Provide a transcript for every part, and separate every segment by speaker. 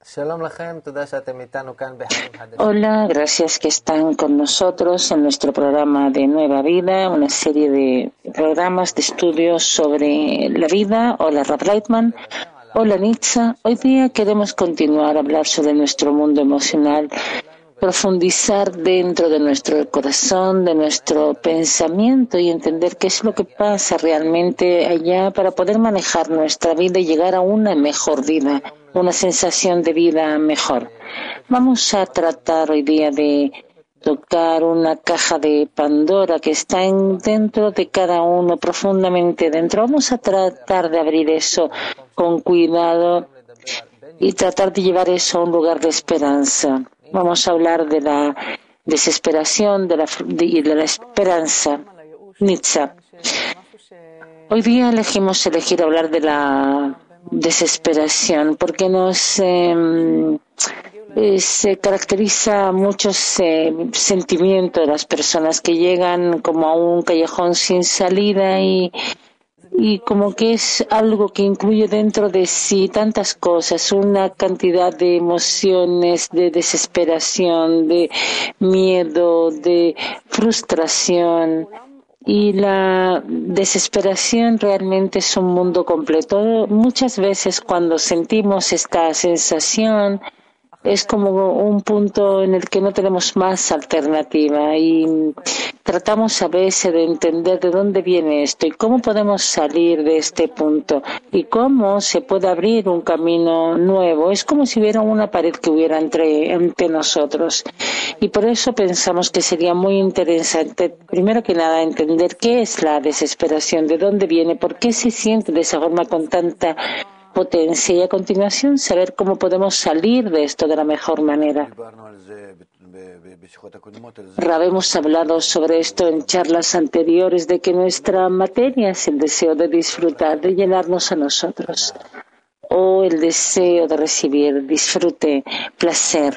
Speaker 1: Hola, gracias que están con nosotros en nuestro programa de Nueva Vida, una serie de programas de estudios sobre la vida. Hola, Rav Leitman. Hola, Nitza. Hoy día queremos continuar a hablar sobre nuestro mundo emocional, profundizar dentro de nuestro corazón, de nuestro pensamiento y entender qué es lo que pasa realmente allá para poder manejar nuestra vida y llegar a una mejor vida, una sensación de vida mejor. Vamos a tratar hoy día de tocar una caja de Pandora que está dentro de cada uno, profundamente dentro. Vamos a tratar de abrir eso con cuidado y tratar de llevar eso a un lugar de esperanza. Vamos a hablar de la desesperación y de la esperanza. Nietzsche. Hoy día elegimos hablar de la desesperación porque se caracteriza muchos sentimientos de las personas que llegan como a un callejón sin salida y como que es algo que incluye dentro de sí tantas cosas, una cantidad de emociones, de desesperación, de miedo, de frustración. Y la desesperación realmente es un mundo completo. Muchas veces cuando sentimos esta sensación, es como un punto en el que no tenemos más alternativa y tratamos a veces de entender de dónde viene esto y cómo podemos salir de este punto y cómo se puede abrir un camino nuevo. Es como si hubiera una pared que hubiera entre nosotros y por eso pensamos que sería muy interesante, primero que nada, entender qué es la desesperación, de dónde viene, por qué se siente de esa forma con tanta potencia y a continuación saber cómo podemos salir de esto de la mejor manera. Hemos hablado sobre esto en charlas anteriores de que nuestra materia es el deseo de disfrutar, de llenarnos a nosotros o el deseo de recibir disfrute, placer.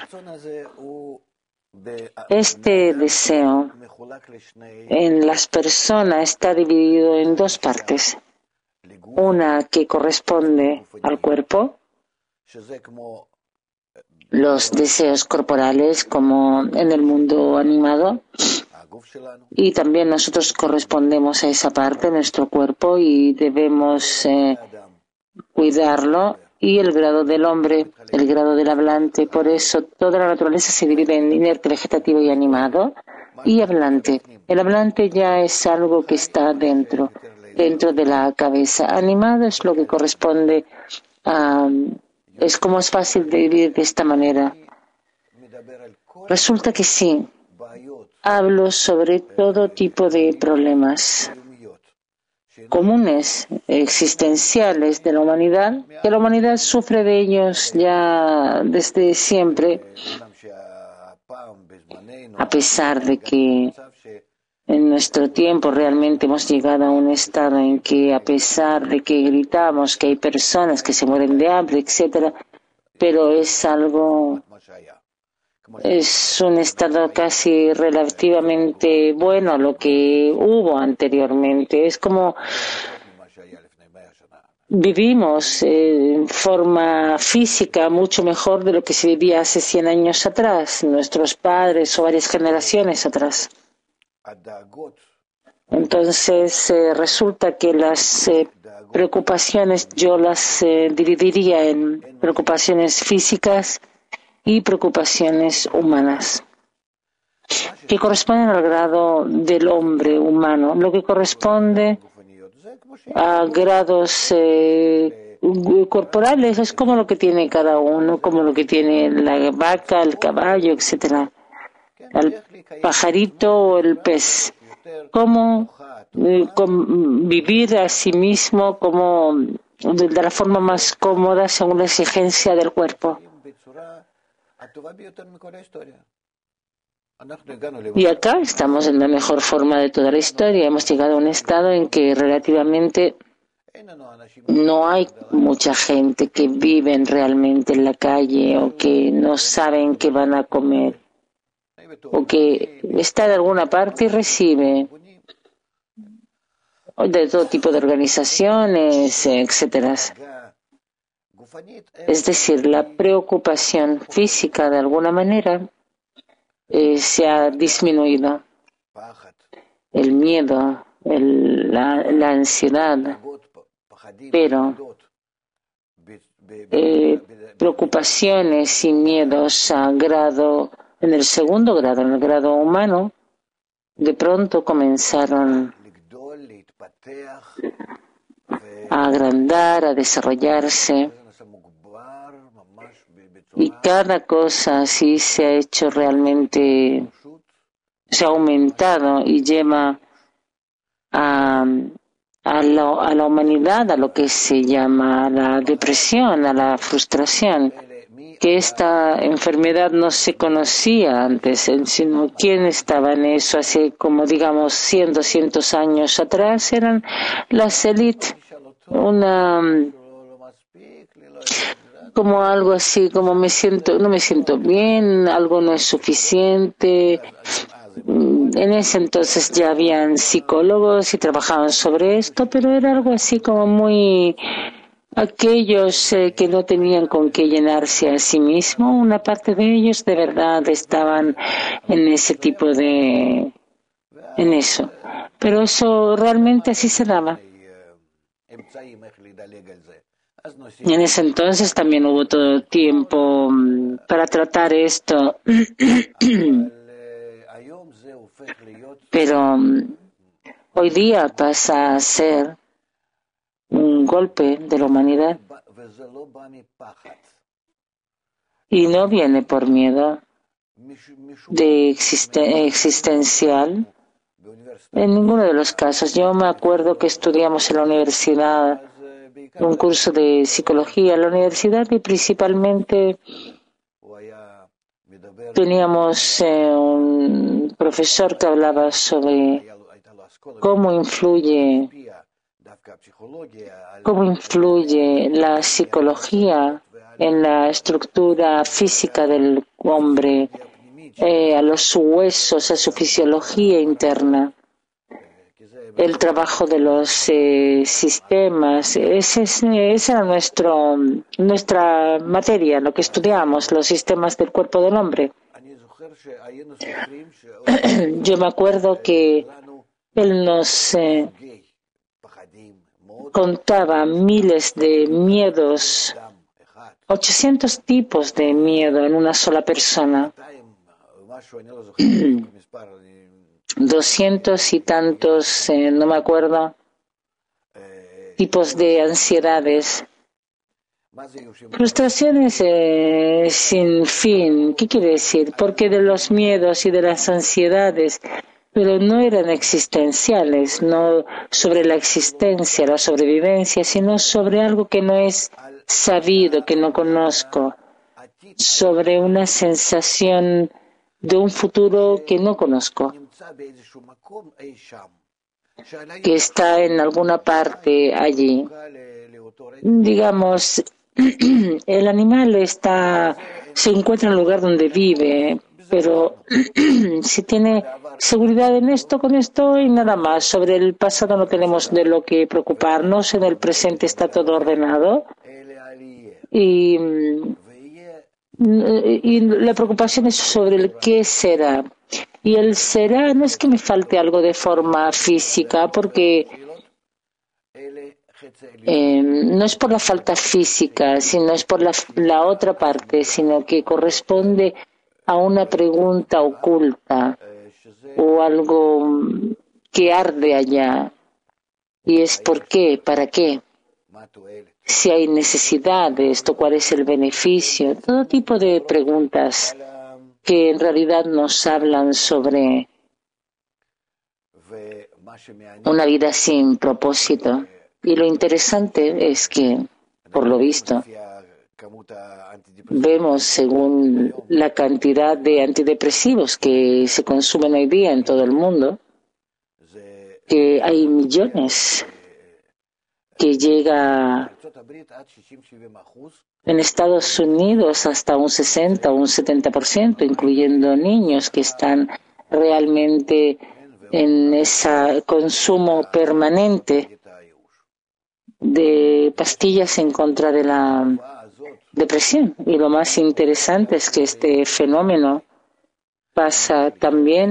Speaker 1: Este deseo en las personas está dividido en dos partes. Una que corresponde al cuerpo, los deseos corporales como en el mundo animado, y también nosotros correspondemos a esa parte, nuestro cuerpo, y debemos cuidarlo, y el grado del hombre, el grado del hablante. Por eso toda la naturaleza se divide en inerte, vegetativo y animado, y hablante. El hablante ya es algo que está dentro de la cabeza. Animado es lo que corresponde a... Es como es fácil de vivir de esta manera. Resulta que sí, hablo sobre todo tipo de problemas comunes, existenciales de la humanidad, que la humanidad sufre de ellos ya desde siempre, a pesar de que en nuestro tiempo realmente hemos llegado a un estado en que, a pesar de que gritamos que hay personas que se mueren de hambre, etcétera, pero es un estado casi relativamente bueno a lo que hubo anteriormente. Es como vivimos en forma física mucho mejor de lo que se vivía hace 100 años atrás, nuestros padres o varias generaciones atrás. Entonces resulta que las preocupaciones yo las dividiría en preocupaciones físicas y preocupaciones humanas, que corresponden al grado del hombre humano, lo que corresponde a grados corporales es como lo que tiene cada uno, como lo que tiene la vaca, el caballo, etcétera, el pajarito o el pez. Cómo vivir a sí mismo como de la forma más cómoda según la exigencia del cuerpo. Y acá estamos en la mejor forma de toda la historia. Hemos llegado a un estado en que relativamente no hay mucha gente que vive realmente en la calle o que no saben qué van a comer o que está de alguna parte y recibe de todo tipo de organizaciones, etcétera. Es decir, la preocupación física de alguna manera se ha disminuido. El miedo, la ansiedad, pero preocupaciones y miedos en el segundo grado, en el grado humano, de pronto comenzaron a agrandar, a desarrollarse, y cada cosa así se ha hecho realmente, se ha aumentado y lleva a la humanidad a lo que se llama la depresión, a la frustración, que esta enfermedad no se conocía antes, sino quién estaba en eso hace como digamos 100, 200 años atrás, eran las élites, como algo así, como no me siento bien, algo no es suficiente. En ese entonces ya habían psicólogos y trabajaban sobre esto, pero era algo así como muy aquellos que no tenían con qué llenarse a sí mismos, una parte de ellos de verdad estaban en ese tipo en eso. Pero eso realmente así se daba. Y en ese entonces también hubo todo tiempo para tratar esto. Pero hoy día pasa a ser un golpe de la humanidad y no viene por miedo existencial en ninguno de los casos. Yo me acuerdo que estudiamos en la universidad un curso de psicología en la universidad y principalmente teníamos un profesor que hablaba sobre cómo influye la psicología en la estructura física del hombre, a los huesos, a su fisiología interna, el trabajo de los sistemas. Esa era nuestra materia, lo que estudiamos, los sistemas del cuerpo del hombre. Yo me acuerdo que él nos contaba miles de miedos, 800 tipos de miedo en una sola persona, 200 y tantos, no me acuerdo, tipos de ansiedades, frustraciones sin fin. ¿Qué quiere decir? Porque de los miedos y de las ansiedades, pero no eran existenciales, no sobre la existencia, la sobrevivencia, sino sobre algo que no es sabido, que no conozco, sobre una sensación de un futuro que no conozco, que está en alguna parte allí. Digamos, el animal se encuentra en el lugar donde vive, pero si tiene seguridad en esto, con esto y nada más. Sobre el pasado no tenemos de lo que preocuparnos, en el presente está todo ordenado y la preocupación es sobre el qué será. Y el será no es que me falte algo de forma física, porque no es por la falta física, sino es por la otra parte, sino que corresponde a una pregunta oculta o algo que arde allá. Y es ¿por qué? ¿Para qué? Si hay necesidad de esto, ¿cuál es el beneficio? Todo tipo de preguntas que en realidad nos hablan sobre una vida sin propósito. Y lo interesante es que, por lo visto, vemos según la cantidad de antidepresivos que se consumen hoy día en todo el mundo, que hay millones que llega en Estados Unidos hasta un 60 o un 70%, incluyendo niños que están realmente en ese consumo permanente de pastillas en contra de la depresión. Y lo más interesante es que este fenómeno pasa también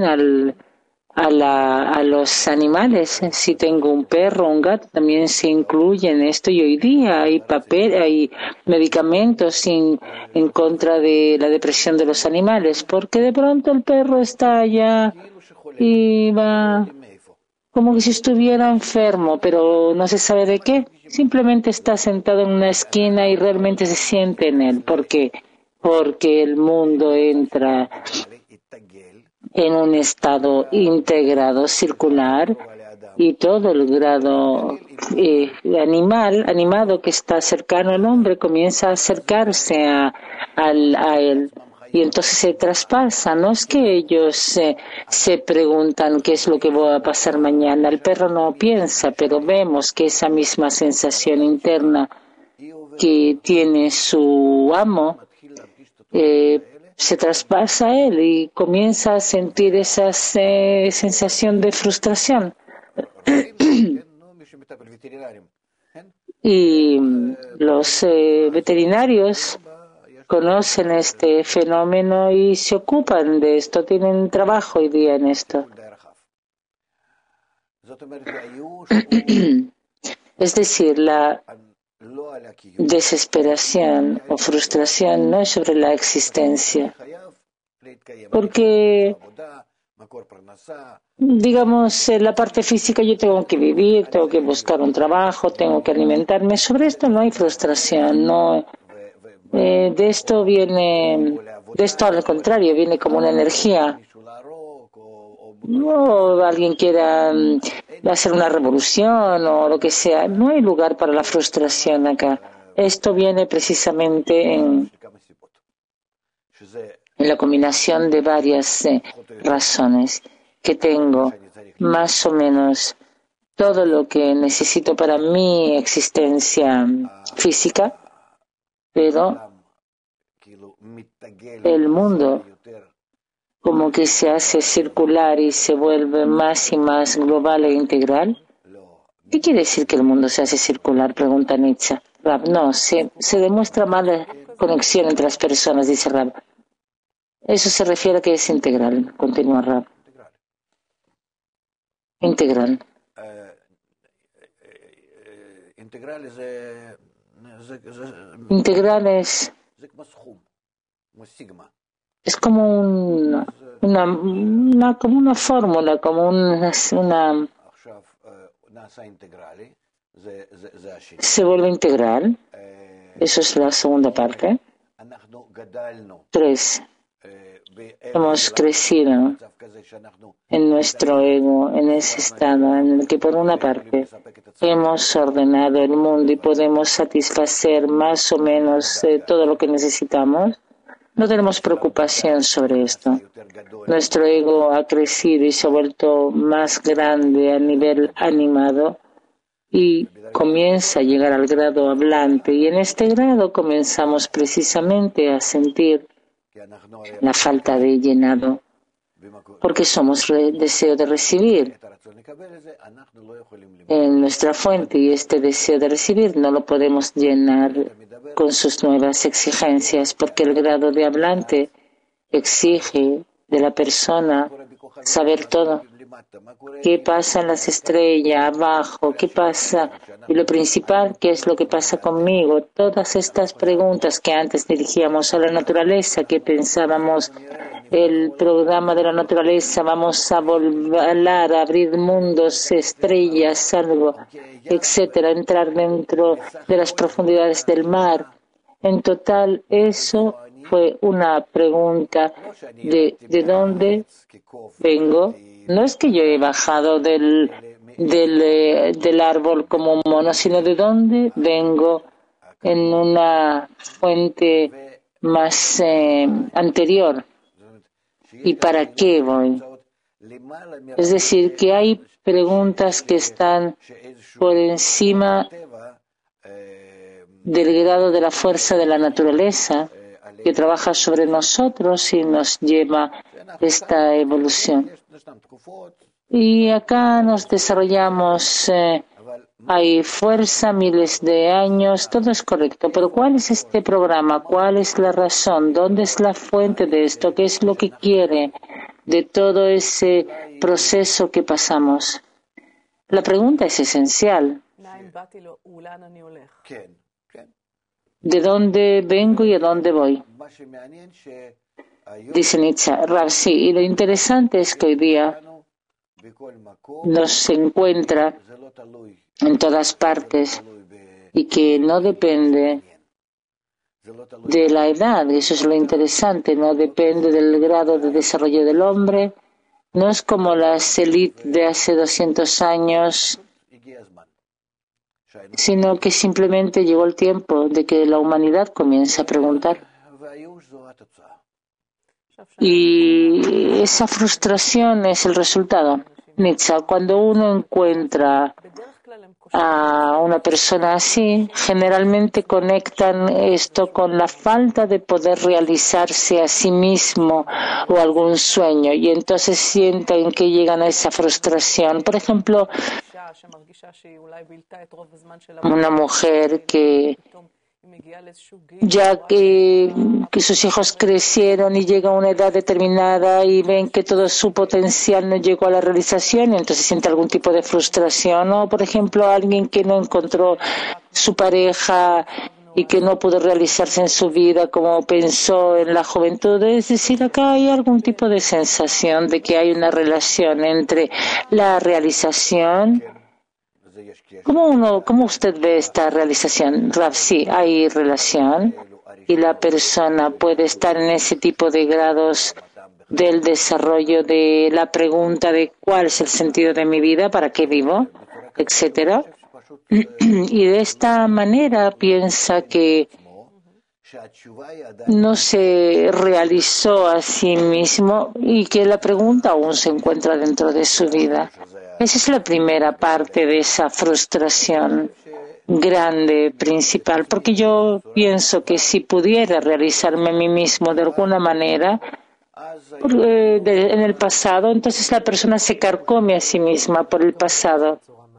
Speaker 1: a los animales. Si tengo un perro o un gato, también se incluye en esto. Y hoy día hay medicamentos en contra de la depresión de los animales, porque de pronto el perro está allá y va como que si estuviera enfermo, pero no se sabe de qué. Simplemente está sentado en una esquina y realmente se siente en él. ¿Por qué? Porque el mundo entra en un estado integrado, circular, y todo el grado animado que está cercano al hombre comienza a acercarse a él. Y entonces se traspasa. No es que ellos se preguntan qué es lo que va a pasar mañana. El perro no piensa, pero vemos que esa misma sensación interna que tiene su amo se traspasa a él y comienza a sentir esa sensación de frustración. Y los veterinarios conocen este fenómeno y se ocupan de esto, tienen trabajo hoy día en esto. Es decir, la desesperación o frustración no es sobre la existencia, porque, digamos, en la parte física yo tengo que vivir, tengo que buscar un trabajo, tengo que alimentarme. Sobre esto no hay frustración, no. De esto al contrario, viene como una energía. No alguien quiera hacer una revolución o lo que sea. No hay lugar para la frustración acá. Esto viene precisamente en la combinación de varias razones, que tengo más o menos todo lo que necesito para mi existencia física, pero el mundo como que se hace circular y se vuelve más y más global e integral. ¿Qué quiere decir que el mundo se hace circular? Pregunta Nietzsche. Rab, no, se demuestra mala conexión entre las personas, dice Rab. Eso se refiere a que es integral, continúa Rab. Integral. Integral es como como una fórmula, como una se vuelve integral. Eso es la segunda parte. 3. Hemos crecido en nuestro ego, en ese estado en el que por una parte hemos ordenado el mundo y podemos satisfacer más o menos todo lo que necesitamos. No tenemos preocupación sobre esto. Nuestro ego ha crecido y se ha vuelto más grande a nivel animado y comienza a llegar al grado hablante. Y en este grado comenzamos precisamente a sentir la falta de llenado, porque somos deseo de recibir en nuestra fuente y este deseo de recibir no lo podemos llenar con sus nuevas exigencias, porque el grado de hablante exige de la persona saber todo. ¿Qué pasa en las estrellas, abajo? ¿Qué pasa? Y lo principal, ¿qué es lo que pasa conmigo? Todas estas preguntas que antes dirigíamos a la naturaleza, que pensábamos el programa de la naturaleza, vamos a volar, a abrir mundos, estrellas, algo, etcétera, entrar dentro de las profundidades del mar. En total, eso fue una pregunta de dónde vengo. No es que yo he bajado del árbol como un mono, sino de dónde vengo en una fuente más anterior. ¿Y para qué voy? Es decir, que hay preguntas que están por encima del grado de la fuerza de la naturaleza, que trabaja sobre nosotros y nos lleva esta evolución. Y acá nos desarrollamos hay fuerza, miles de años, todo es correcto. Pero ¿cuál es este programa? ¿Cuál es la razón? ¿Dónde es la fuente de esto? ¿Qué es lo que quiere de todo ese proceso que pasamos? La pregunta es esencial. ¿De dónde vengo y a dónde voy? Dice Nietzsche. Rav, sí, y lo interesante es que hoy día nos encuentra en todas partes y que no depende de la edad, eso es lo interesante, no depende del grado de desarrollo del hombre, no es como las élites de hace 200 años, sino que simplemente llegó el tiempo de que la humanidad comience a preguntar. Y esa frustración es el resultado. Nietzsche, cuando uno encuentra a una persona así, generalmente conectan esto con la falta de poder realizarse a sí mismo o algún sueño, y entonces sienten que llegan a esa frustración. Por ejemplo, una mujer que ya que sus hijos crecieron y llega a una edad determinada y ven que todo su potencial no llegó a la realización, y entonces siente algún tipo de frustración. O, por ejemplo, alguien que no encontró su pareja y que no pudo realizarse en su vida como pensó en la juventud. Es decir, acá hay algún tipo de sensación de que hay una relación entre la realización. ¿Cómo usted ve esta realización? Rav, sí, hay relación y la persona puede estar en ese tipo de grados del desarrollo de la pregunta de cuál es el sentido de mi vida, para qué vivo, etcétera. Y de esta manera piensa que no se realizó a sí mismo y que la pregunta aún se encuentra dentro de su vida. Esa es la primera parte de esa frustración grande, principal, porque yo pienso que si pudiera realizarme a mí mismo de alguna manera en el pasado, entonces la persona se carcome a sí misma por el pasado.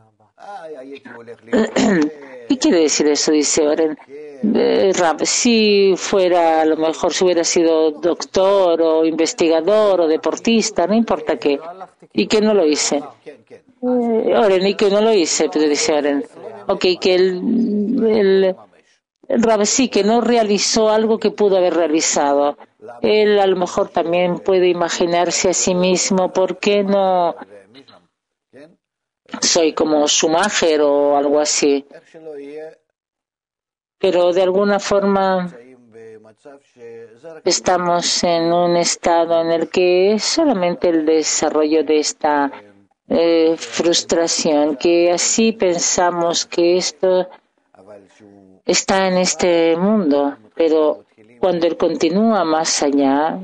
Speaker 1: ¿Qué quiere decir eso? Dice Oren. Rav, si fuera, a lo mejor si hubiera sido doctor o investigador o deportista, no importa qué, y que no lo hice. Oren, y que no lo hice, pero dice Oren. Ok, que el Rav, sí, que no realizó algo que pudo haber realizado. Él a lo mejor también puede imaginarse a sí mismo, ¿por qué no soy como Schumacher o algo así? Pero de alguna forma estamos en un estado en el que es solamente el desarrollo de esta frustración, que así pensamos que esto está en este mundo, pero cuando él continúa más allá,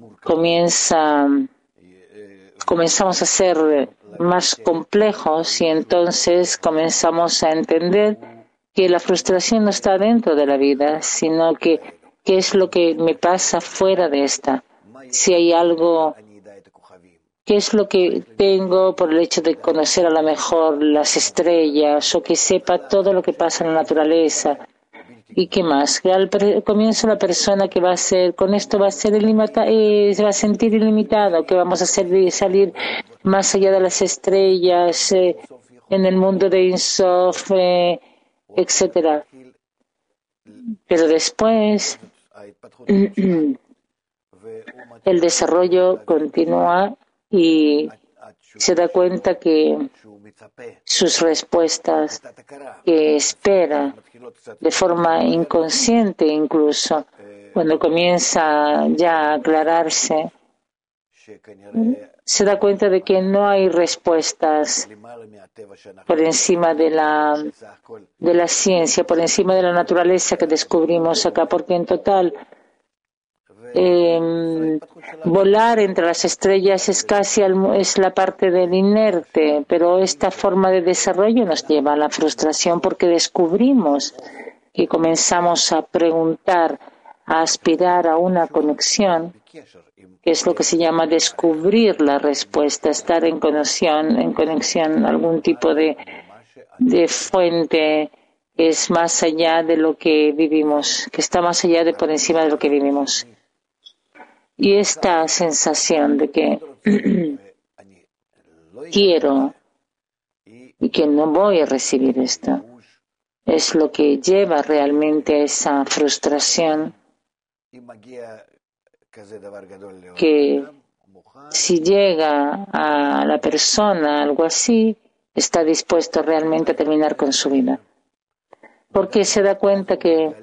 Speaker 1: comenzamos a ser más complejos y entonces comenzamos a entender que la frustración no está dentro de la vida, sino que qué es lo que me pasa fuera de esta. Si hay algo, qué es lo que tengo por el hecho de conocer a lo mejor las estrellas o que sepa todo lo que pasa en la naturaleza. ¿Y qué más? Que al comienzo la persona que va a ser, con esto va a ser se va a sentir ilimitado, que vamos a salir más allá de las estrellas, en el mundo de Insof, etcétera. Pero después el desarrollo continúa y se da cuenta que sus respuestas que espera de forma inconsciente, incluso cuando comienza ya a aclararse, se da cuenta de que no hay respuestas por encima de la ciencia, por encima de la naturaleza que descubrimos acá, porque en total volar entre las estrellas es la parte del inerte, pero esta forma de desarrollo nos lleva a la frustración porque descubrimos que comenzamos a preguntar, a aspirar a una conexión, que es lo que se llama descubrir la respuesta, estar en conexión, algún tipo de de fuente que es más allá de lo que vivimos, que está más allá de por encima de lo que vivimos. Y esta sensación de que quiero y que no voy a recibir esto es lo que lleva realmente a esa frustración que si llega a la persona algo así, está dispuesto realmente a terminar con su vida. Porque se da cuenta que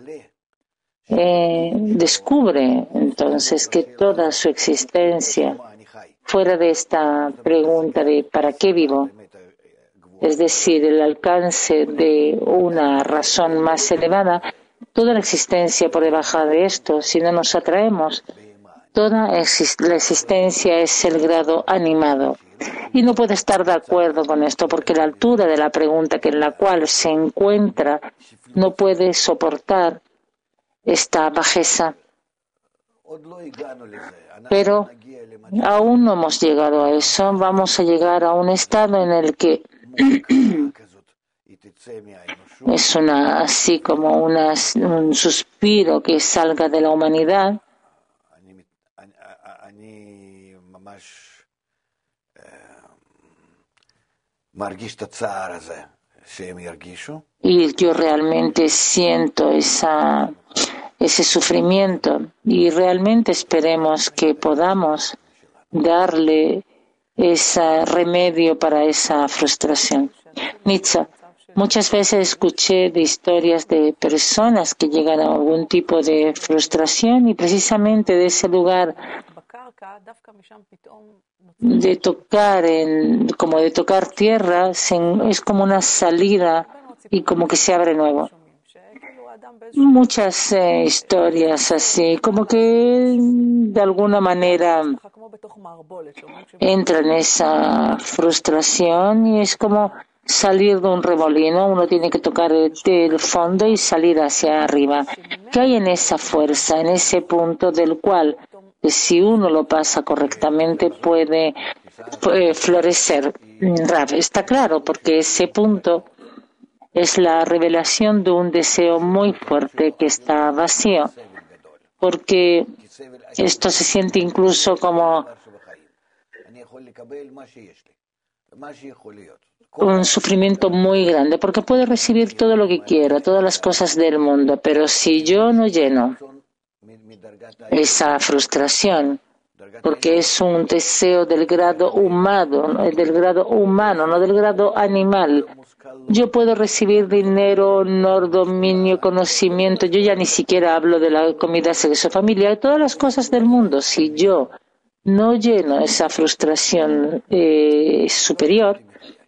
Speaker 1: descubre entonces que toda su existencia, fuera de esta pregunta de ¿para qué vivo?, es decir, el alcance de una razón más elevada, toda la existencia por debajo de esto, si no nos atraemos, toda la existencia es el grado animado. Y no puede estar de acuerdo con esto porque la altura de la pregunta que en la cual se encuentra no puede soportar esta bajeza. Pero aún no hemos llegado a eso. Vamos a llegar a un estado en el que es así como un suspiro que salga de la humanidad. Y yo realmente siento ese sufrimiento y realmente esperemos que podamos darle ese remedio para esa frustración. Nitza, muchas veces escuché de historias de personas que llegan a algún tipo de frustración y precisamente de ese lugar de tocar tierra es como una salida y como que se abre nuevo. Muchas historias así, como que de alguna manera entra en esa frustración y es como salir de un remolino. Uno tiene que tocar el fondo y salir hacia arriba. ¿Qué hay en esa fuerza, en ese punto del cual, si uno lo pasa correctamente, puede florecer? Rav, está claro, porque ese punto es la revelación de un deseo muy fuerte que está vacío, porque esto se siente incluso como un sufrimiento muy grande, porque puedo recibir todo lo que quiero, todas las cosas del mundo, pero si yo no lleno esa frustración, porque es un deseo del grado humano, no del grado animal. Yo puedo recibir dinero, honor, dominio, conocimiento. Yo ya ni siquiera hablo de la comida, sexo, familia, de todas las cosas del mundo. Si yo no lleno esa frustración superior,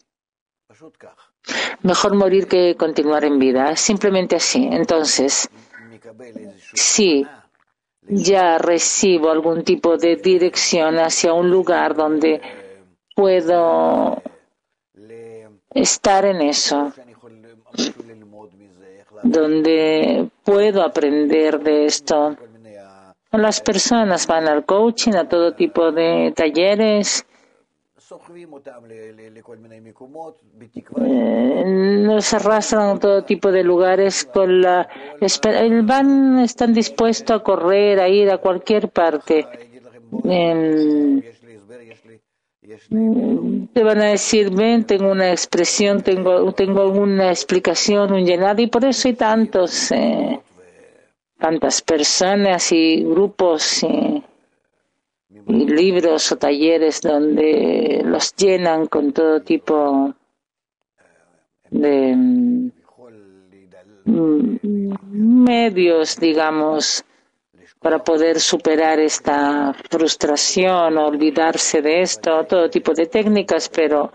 Speaker 1: mejor morir que continuar en vida. Simplemente así. Entonces, si ya recibo algún tipo de dirección hacia un lugar donde puedo estar en eso, donde puedo aprender de esto. Las personas van al coaching, a todo tipo de talleres, nos arrastran a todo tipo de lugares con están dispuestos a correr, a ir a cualquier parte. Te van a decir, ven, tengo una expresión, tengo una explicación, un llenado, y por eso hay tantas personas y grupos y libros o talleres donde los llenan con todo tipo de medios, digamos, para poder superar esta frustración, olvidarse de esto, todo tipo de técnicas, pero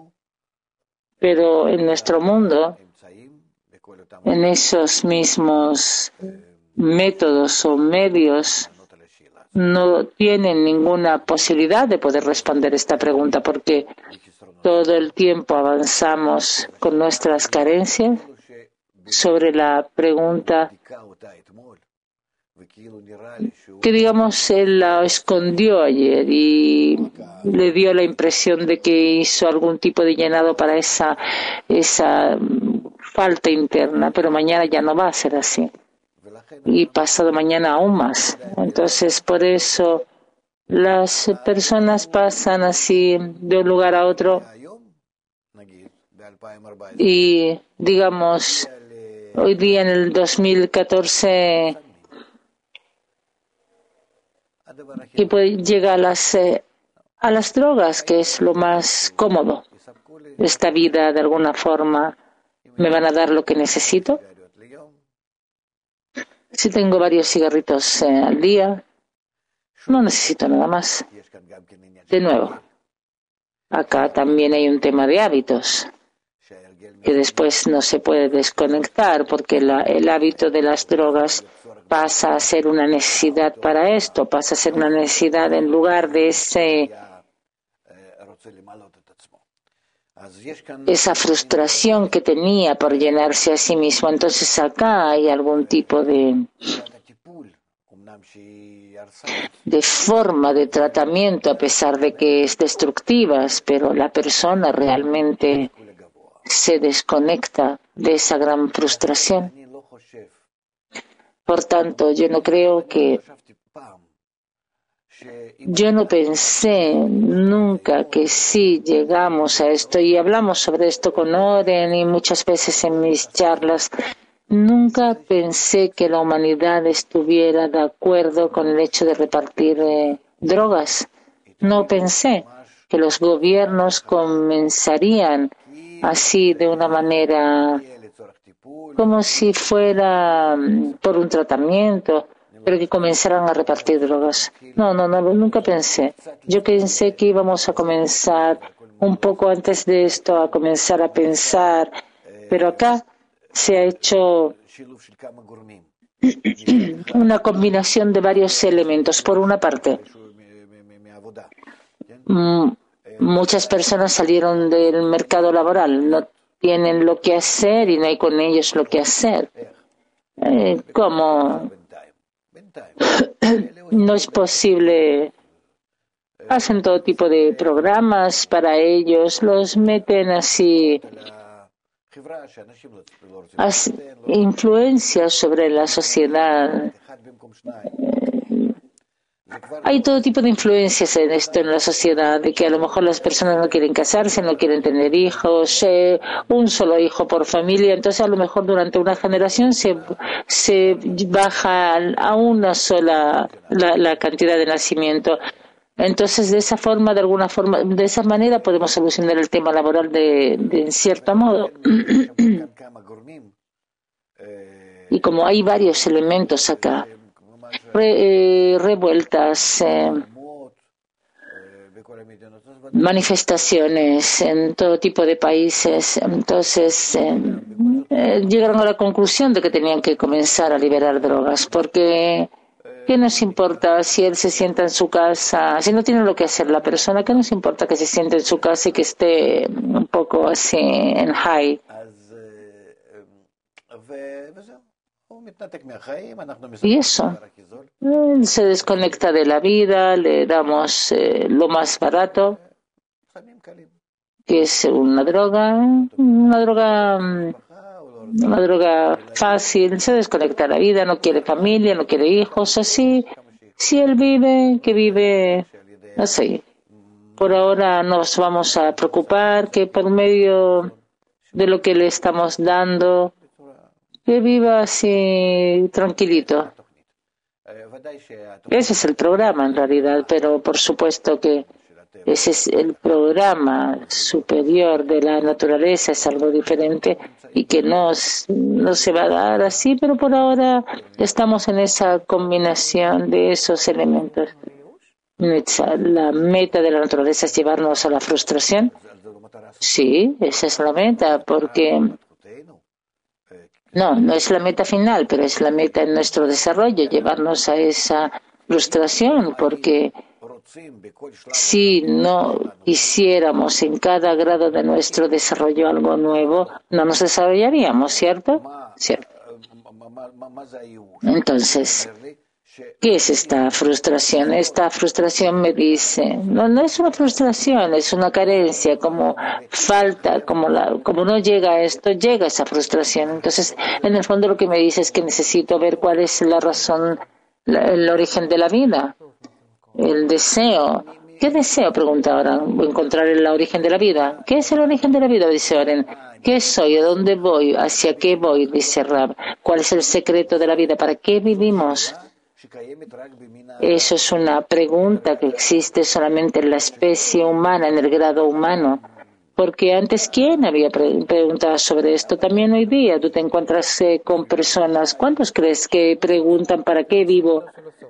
Speaker 1: en nuestro mundo, en esos mismos métodos o medios, no tienen ninguna posibilidad de poder responder esta pregunta porque todo el tiempo avanzamos con nuestras carencias sobre la pregunta que digamos él la escondió ayer y le dio la impresión de que hizo algún tipo de llenado para esa falta interna, pero mañana ya no va a ser así y pasado mañana aún más. Entonces por eso las personas pasan así de un lugar a otro y digamos hoy día en el 2014 que llega a las drogas, que es lo más cómodo. Esta vida de alguna forma me van a dar lo que necesito. Si tengo varios cigarritos al día, no necesito nada más. De nuevo, acá también hay un tema de hábitos que después no se puede desconectar porque el hábito de las drogas pasa a ser una necesidad para esto, pasa a ser una necesidad en lugar de esa frustración que tenía por llenarse a sí mismo. Entonces acá hay algún tipo de forma de tratamiento, a pesar de que es destructiva, pero la persona realmente se desconecta de esa gran frustración. Por tanto, yo no pensé nunca que si llegamos a esto, y hablamos sobre esto con Oren y muchas veces en mis charlas, nunca pensé que la humanidad estuviera de acuerdo con el hecho de repartir drogas. No pensé que los gobiernos comenzarían así de una manera como si fuera por un tratamiento, pero que comenzaran a repartir drogas. No, nunca pensé. Yo pensé que íbamos a comenzar un poco antes de esto, a comenzar a pensar, pero acá se ha hecho una combinación de varios elementos. Por una parte, muchas personas salieron del mercado laboral, no tienen lo que hacer y no hay con ellos lo que hacer. ¿Cómo? No es posible. Hacen todo tipo de programas para ellos, los meten así, influencias sobre la sociedad. Hay todo tipo de influencias en esto en la sociedad, de que a lo mejor las personas no quieren casarse, no quieren tener hijos, un solo hijo por familia, entonces a lo mejor durante una generación se baja a una sola la cantidad de nacimiento. Entonces de esa forma, de esa manera podemos solucionar el tema laboral de cierto modo. Y como hay varios elementos acá, revueltas, manifestaciones en todo tipo de países. Entonces llegaron a la conclusión de que tenían que comenzar a liberar drogas, porque ¿qué nos importa si él se sienta en su casa? Si no tiene lo que hacer la persona, ¿qué nos importa que se siente en su casa y que esté un poco así en high? Y eso, se desconecta de la vida, le damos lo más barato, que es una droga fácil, se desconecta de la vida, no quiere familia, no quiere hijos, así. Si él vive, que vive así. Por ahora nos vamos a preocupar que por medio de lo que le estamos dando, que viva así tranquilito. Ese es el programa en realidad, pero por supuesto que ese es el programa superior de la naturaleza, es algo diferente y que no se va a dar así, pero por ahora estamos en esa combinación de esos elementos. La meta de la naturaleza es llevarnos a la frustración. Sí, esa es la meta, porque no es la meta final, pero es la meta en nuestro desarrollo, llevarnos a esa frustración, porque si no hiciéramos en cada grado de nuestro desarrollo algo nuevo, no nos desarrollaríamos, ¿cierto? Cierto. Entonces, ¿Qué es esta frustración? Esta frustración me dice, no es una frustración, es una carencia, como falta, como no llega a esto, llega esa frustración. Entonces, en el fondo lo que me dice es que necesito ver cuál es la razón, el origen de la vida, el deseo. ¿Qué deseo? Pregunta ahora, encontrar el origen de la vida. ¿Qué es el origen de la vida? Dice Oren. ¿Qué soy? ¿A dónde voy? ¿Hacia qué voy? Dice Rab. ¿Cuál es el secreto de la vida? ¿Para qué vivimos? Eso es una pregunta que existe solamente en la especie humana, en el grado humano. Porque antes, ¿quién había preguntado sobre esto? También hoy día tú te encuentras con personas. ¿Cuántos crees que preguntan para qué vivo?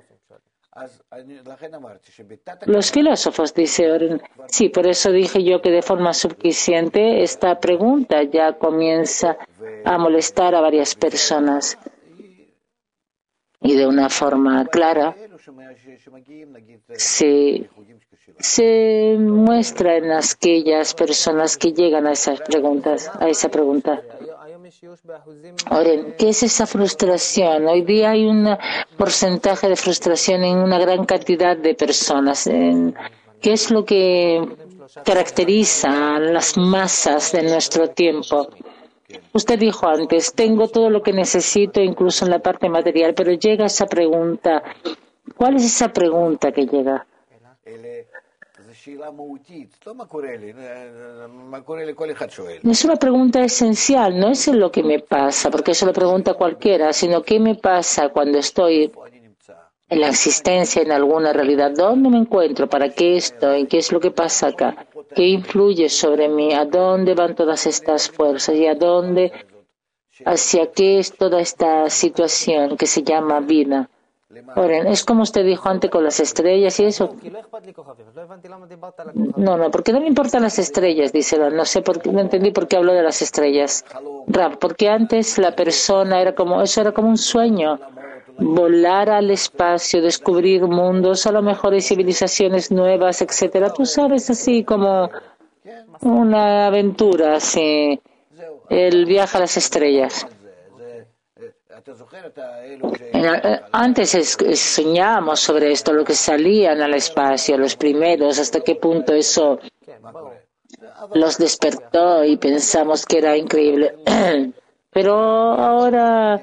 Speaker 1: Los filósofos, dice Oren. Sí, por eso dije yo que de forma suficiente esta pregunta ya comienza a molestar a varias personas. Y de una forma clara se muestra en aquellas personas que llegan a esas preguntas, a esa pregunta. Oren, ¿qué es esa frustración? Hoy día hay un porcentaje de frustración en una gran cantidad de personas. ¿Qué es lo que caracteriza a las masas de nuestro tiempo? Usted dijo antes, tengo todo lo que necesito, incluso en la parte material, pero llega esa pregunta. ¿Cuál es esa pregunta que llega? Es una pregunta esencial, no es lo que me pasa, porque eso lo pregunta cualquiera, sino qué me pasa cuando estoy en la existencia, en alguna realidad. ¿Dónde me encuentro? ¿Para qué estoy? ¿Qué es lo que pasa acá? ¿Qué influye sobre mí? ¿A dónde van todas estas fuerzas? ¿Y hacia qué es toda esta situación que se llama vida? Oren, es como usted dijo antes con las estrellas y eso. No, porque no me importan las estrellas, dice Ron. No entendí por qué habló de las estrellas. Rab, porque antes la persona eso era como un sueño. Volar al espacio, descubrir mundos, a lo mejor hay civilizaciones nuevas, etcétera. Tú sabes, así como una aventura, así, el viaje a las estrellas. Antes soñábamos sobre esto, lo que salían al espacio, los primeros, hasta qué punto eso los despertó y pensamos que era increíble. Pero ahora...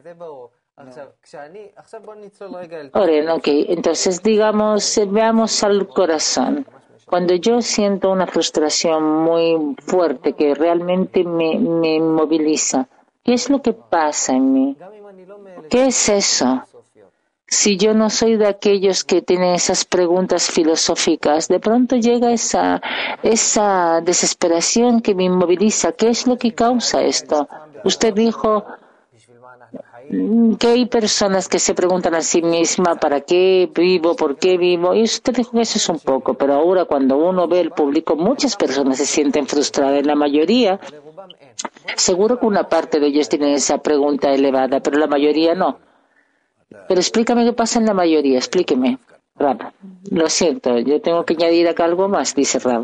Speaker 1: Entonces veamos al corazón. Cuando yo siento una frustración muy fuerte que realmente me moviliza, ¿qué es lo que pasa en mí? ¿Qué es eso? Si yo no soy de aquellos que tienen esas preguntas filosóficas, de pronto llega esa desesperación que me inmoviliza. ¿Qué es lo que causa esto? Usted dijo que hay personas que se preguntan a sí mismas ¿para qué vivo? ¿Por qué vivo? Y usted dijo que eso es un poco, pero ahora cuando uno ve el público, muchas personas se sienten frustradas. La mayoría, seguro que una parte de ellos tienen esa pregunta elevada, pero la mayoría no. Pero explícame qué pasa en la mayoría, explíqueme, Rab. Lo siento, yo tengo que añadir acá algo más, dice Rab.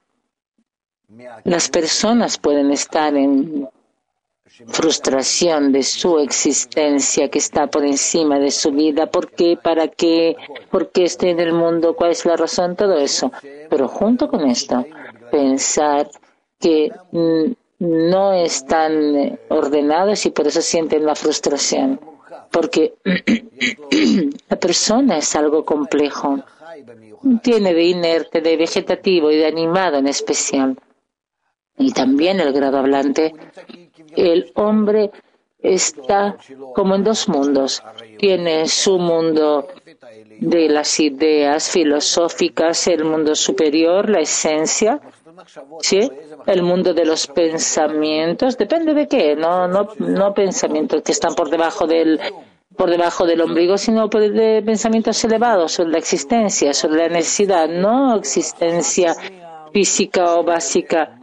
Speaker 1: Las personas pueden estar en frustración de su existencia que está por encima de su vida. ¿Por qué? ¿Para qué? ¿Por qué estoy en el mundo? ¿Cuál es la razón? Todo eso. Pero junto con esto, pensar que no están ordenados y por eso sienten la frustración. Porque la persona es algo complejo. Tiene de inerte, de vegetativo y de animado en especial. Y también el grado hablante. El hombre está como en dos mundos. Tiene su mundo de las ideas filosóficas, el mundo superior, la esencia, ¿sí? El mundo de los pensamientos, depende de qué, no pensamientos que están por debajo del ombligo, sino de pensamientos elevados sobre la existencia, sobre la necesidad, no existencia física o básica,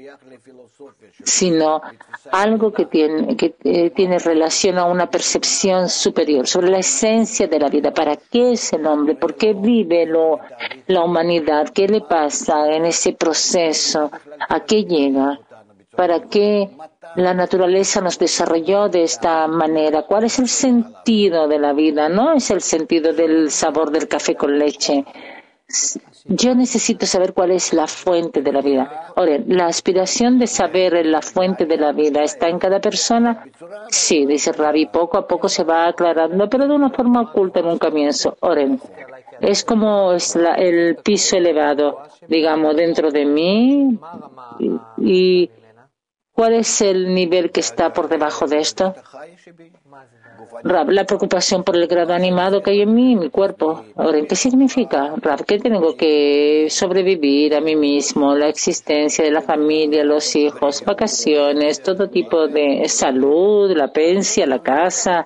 Speaker 1: sino algo que tiene relación a una percepción superior sobre la esencia de la vida. ¿Para qué es el hombre? ¿Por qué vive la humanidad? ¿Qué le pasa en ese proceso? ¿A qué llega? ¿Para qué la naturaleza nos desarrolló de esta manera? ¿Cuál es el sentido de la vida? No es el sentido del sabor del café con leche. Yo necesito saber cuál es la fuente de la vida. Ahora, ¿la aspiración de saber la fuente de la vida está en cada persona? Sí, dice Rabbi, poco a poco se va aclarando, pero de una forma oculta en un comienzo. Oren, es como el piso elevado, digamos, dentro de mí. ¿Y cuál es el nivel que está por debajo de esto? Rab, la preocupación por el grado animado que hay en mí, mi cuerpo. Ahora, ¿qué significa? Rab, que tengo que sobrevivir a mí mismo, la existencia de la familia, los hijos, vacaciones, todo tipo de salud, la pensión, la casa.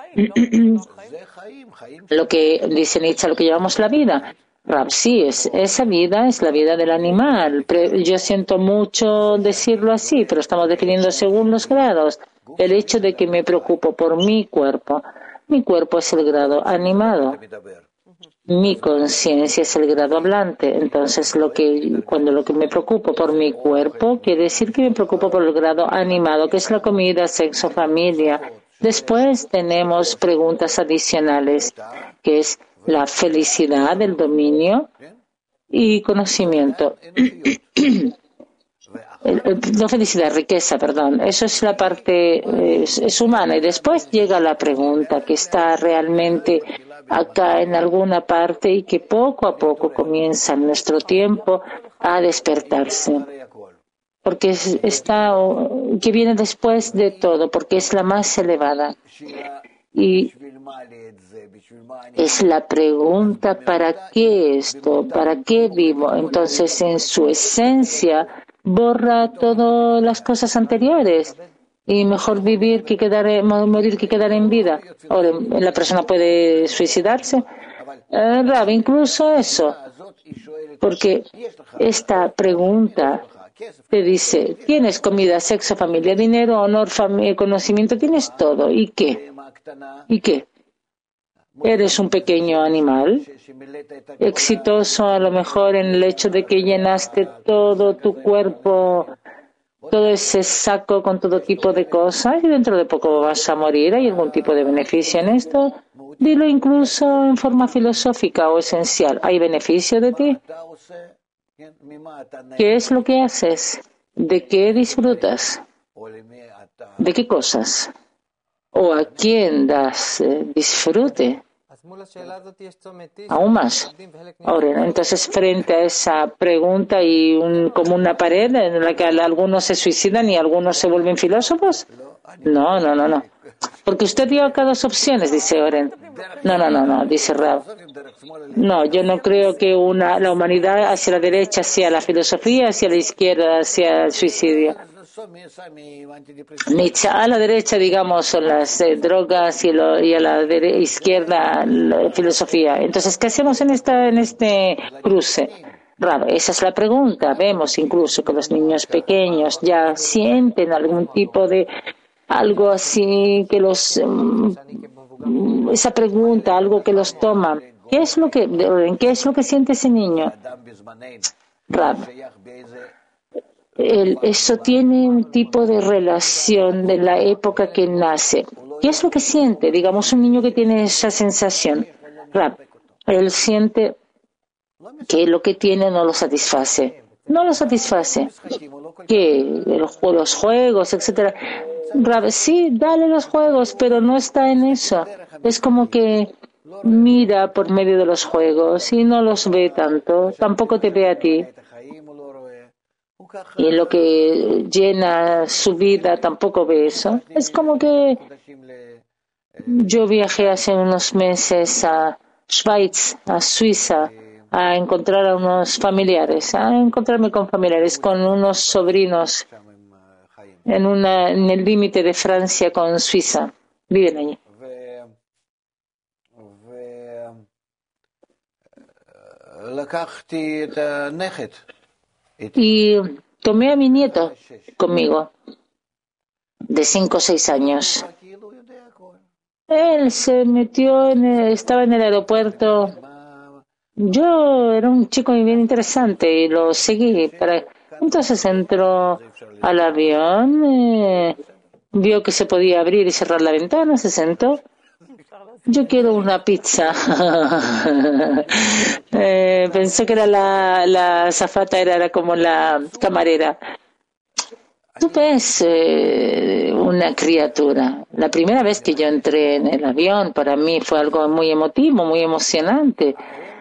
Speaker 1: Lo que dice Nietzsche, lo que llamamos la vida. Rab, sí, esa vida es la vida del animal. Yo siento mucho decirlo así, pero estamos definiendo según los grados. El hecho de que me preocupo por mi cuerpo es el grado animado. Mi conciencia es el grado hablante. Entonces, cuando lo que me preocupo por mi cuerpo, quiere decir que me preocupo por el grado animado, que es la comida, sexo, familia. Después tenemos preguntas adicionales, que es la felicidad, el dominio y conocimiento. No felicidad, riqueza, perdón. Eso es la parte es humana. Y después llega la pregunta que está realmente acá en alguna parte y que poco a poco comienza en nuestro tiempo a despertarse. Porque que viene después de todo, porque es la más elevada. Y es la pregunta, ¿para qué esto? ¿Para qué vivo? Entonces, en su esencia, borra todas las cosas anteriores y mejor vivir que morir que quedar en vida. Ahora, ¿la persona puede suicidarse? Rab, incluso eso, porque esta pregunta te dice, tienes comida, sexo, familia, dinero, honor, conocimiento, tienes todo. ¿Y qué? ¿Y qué? Eres un pequeño animal, exitoso a lo mejor en el hecho de que llenaste todo tu cuerpo, todo ese saco con todo tipo de cosas y dentro de poco vas a morir. ¿Hay algún tipo de beneficio en esto? Dilo incluso en forma filosófica o esencial. ¿Hay beneficio de ti? ¿Qué es lo que haces? ¿De qué disfrutas? ¿De qué cosas? ¿O a quién das disfrute? Aún más. Ahora, entonces, frente a esa pregunta y como una pared en la que algunos se suicidan y algunos se vuelven filósofos. No. Porque usted dio acá dos opciones, dice Oren. No, dice Rab. No, yo no creo que la humanidad hacia la derecha sea la filosofía, hacia la izquierda sea el suicidio. A la derecha, digamos, son las drogas y a la izquierda la filosofía. Entonces, ¿qué hacemos en este cruce? Raro, esa es la pregunta. Vemos incluso que los niños pequeños ya sienten algún tipo de algo así que esa pregunta, algo que los toma. ¿Qué es lo que siente ese niño? Raro. Eso tiene un tipo de relación de la época que nace. ¿Qué es lo que siente? Digamos, un niño que tiene esa sensación. Él siente que lo que tiene no lo satisface. No lo satisface. Que los juegos, etcétera. Sí, dale los juegos, pero no está en eso. Es como que mira por medio de los juegos y no los ve tanto. Tampoco te ve a ti. Y lo que llena su vida tampoco ve eso. Es como que yo viajé hace unos meses a Schweiz, a Suiza, a encontrar a encontrarme con familiares, con unos sobrinos en el límite de Francia con Suiza. Viven allí. Y tomé a mi nieto conmigo, de 5 o 6 años. Él se metió, estaba en el aeropuerto. Yo era un chico bien interesante y lo seguí Entonces entró al avión, vio que se podía abrir y cerrar la ventana, se sentó. Yo quiero una pizza. Pensó que era la azafata, era como la camarera. Tú ves una criatura. La primera vez que yo entré en el avión, para mí fue algo muy emotivo, muy emocionante.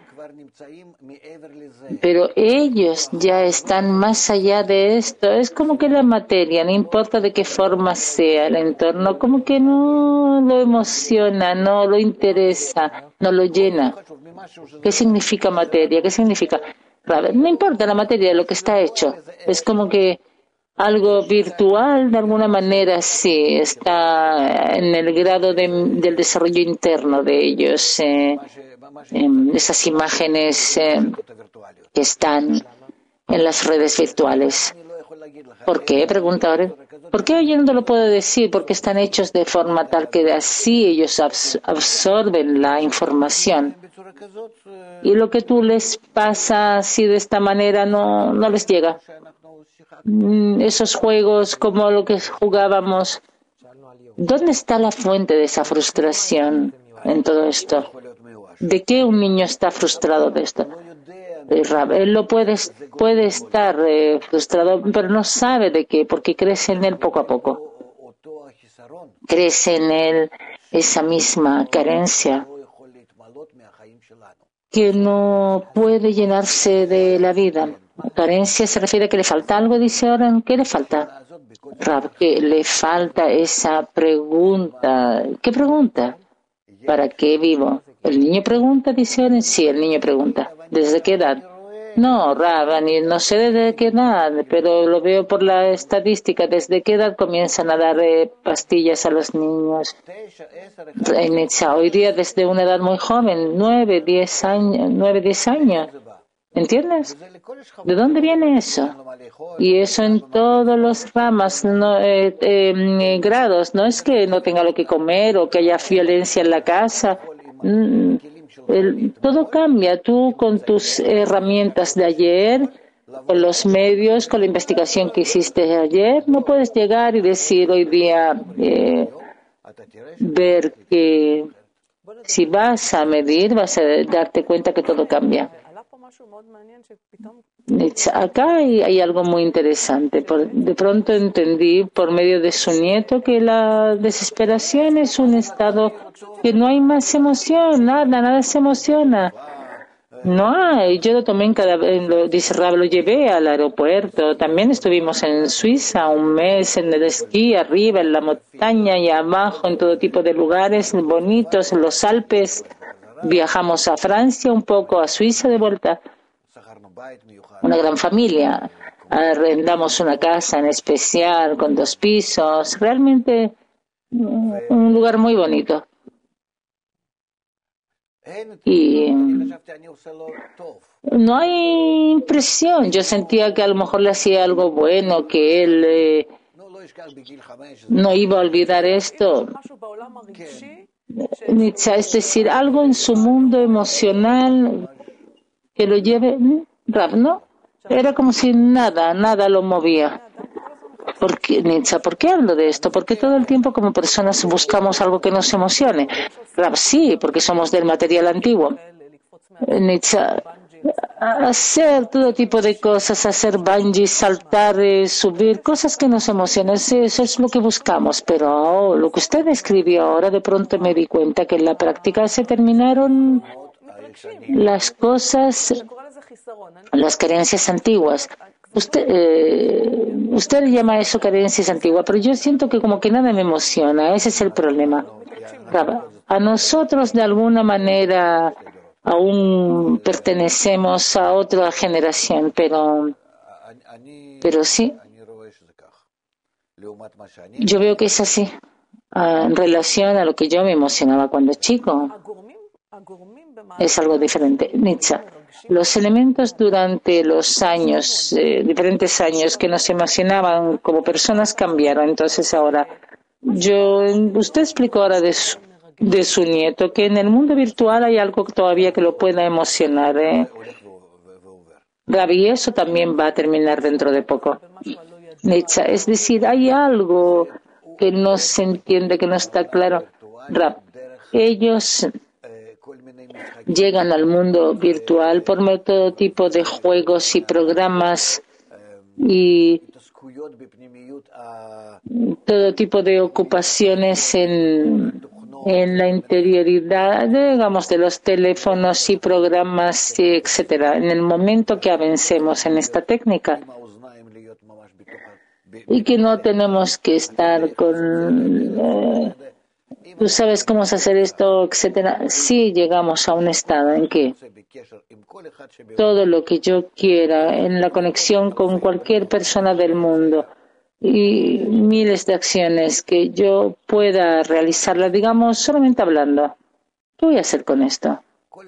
Speaker 1: Pero ellos ya están más allá de esto. Es como que la materia, no importa de qué forma sea el entorno, como que no lo emociona, no lo interesa, no lo llena. ¿Qué significa materia? ¿Qué significa? No importa la materia, lo que está hecho. Es como que algo virtual, de alguna manera, sí, está en el grado del desarrollo interno de ellos. Esas imágenes que están en las redes virtuales. ¿Por qué? Pregunta ahora. ¿Por qué yo no lo puedo decir? Porque están hechos de forma tal que así ellos absorben la información. Y lo que tú les pasa así de esta manera no les llega. Esos juegos como lo que jugábamos, ¿dónde está la fuente de esa frustración en todo esto? ¿De qué un niño está frustrado de esto? Él lo puede estar frustrado, pero no sabe de qué, porque crece en él poco a poco. Crece en él esa misma carencia que no puede llenarse de la vida. Carencia se refiere a que le falta algo, dice ahora. ¿Qué le falta? Que le falta esa pregunta. ¿Qué pregunta? ¿Para qué vivo? ¿El niño pregunta, dice ahora? Sí, el niño pregunta. ¿Desde qué edad? No, no sé desde qué edad, pero lo veo por la estadística. ¿Desde qué edad comienzan a dar pastillas a los niños? Hoy día desde una edad muy joven, 9, 10 años. ¿Entiendes? ¿De dónde viene eso? Y eso en todos los ramas, grados. No es que no tenga lo que comer o que haya violencia en la casa. Todo cambia. Tú con tus herramientas de ayer, con los medios, con la investigación que hiciste ayer, no puedes llegar y decir hoy día, ver que si vas a medir, vas a darte cuenta que todo cambia. Acá hay algo muy interesante. De pronto entendí por medio de su nieto que la desesperación es un estado que no hay más emoción, nada se emociona. No hay. Yo lo tomé dice Rab, lo llevé al aeropuerto. También estuvimos en Suiza un mes en el esquí, arriba en la montaña y abajo en todo tipo de lugares bonitos, en los Alpes. Viajamos a Francia un poco, a Suiza de vuelta. Una gran familia. Arrendamos una casa en especial con 2 pisos. Realmente un lugar muy bonito. Y no hay impresión. Yo sentía que a lo mejor le hacía algo bueno, que él no iba a olvidar esto. Es decir, algo en su mundo emocional que lo lleve. ¿No? Era como si nada lo movía. ¿Por qué hablo de esto? Porque todo el tiempo como personas buscamos algo que nos emocione. Sí, porque somos del material antiguo. Hacer todo tipo de cosas, hacer bungee, saltar, subir, cosas que nos emocionan, eso es lo que buscamos. Pero lo que usted escribió ahora, de pronto me di cuenta que en la práctica se terminaron las cosas, las carencias antiguas. Usted llama eso carencias antiguas, pero yo siento que como que nada me emociona. Ese es el problema. A nosotros de alguna manera aún pertenecemos a otra generación, pero sí, yo veo que es así, en relación a lo que yo me emocionaba cuando chico. Es algo diferente. Nietzsche. Los elementos durante los años, diferentes años que nos emocionaban como personas cambiaron. Entonces ahora, usted explicó ahora de su nieto que en el mundo virtual hay algo todavía que lo pueda emocionar. Rabbi, eso también va a terminar dentro de poco. Nitza, es decir, hay algo que no se entiende, que no está claro. Rab, ellos llegan al mundo virtual por todo tipo de juegos y programas y todo tipo de ocupaciones en la interioridad, digamos, de los teléfonos y programas, etcétera. En el momento que avancemos en esta técnica y que no tenemos que estar con tú sabes cómo hacer esto, etcétera. Si llegamos a un estado en que todo lo que yo quiera en la conexión con cualquier persona del mundo y miles de acciones que yo pueda realizarlas, digamos, solamente hablando. ¿Qué voy a hacer con esto?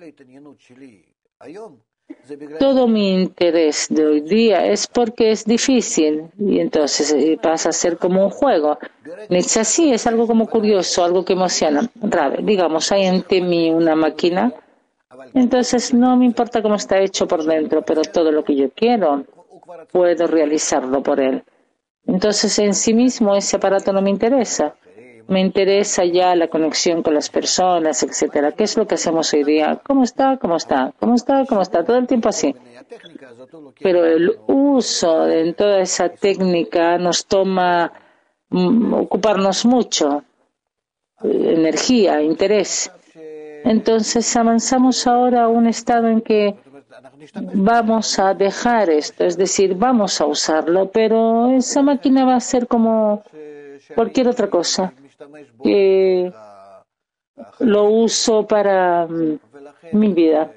Speaker 1: Todo mi interés de hoy día es porque es difícil y entonces pasa a ser como un juego. Es así, es algo como curioso, algo que emociona. Rave, digamos, hay ante mí una máquina, entonces no me importa cómo está hecho por dentro, pero todo lo que yo quiero puedo realizarlo por él. Entonces en sí mismo ese aparato no me interesa. Me interesa ya la conexión con las personas, etcétera. ¿Qué es lo que hacemos hoy día? ¿Cómo está? ¿Cómo está? ¿Cómo está? ¿Cómo está? Todo el tiempo así. Pero el uso en toda esa técnica nos toma ocuparnos mucho, energía, interés. Entonces avanzamos ahora a un estado en que vamos a dejar esto, es decir, vamos a usarlo, pero esa máquina va a ser como cualquier otra cosa que lo uso para mi vida.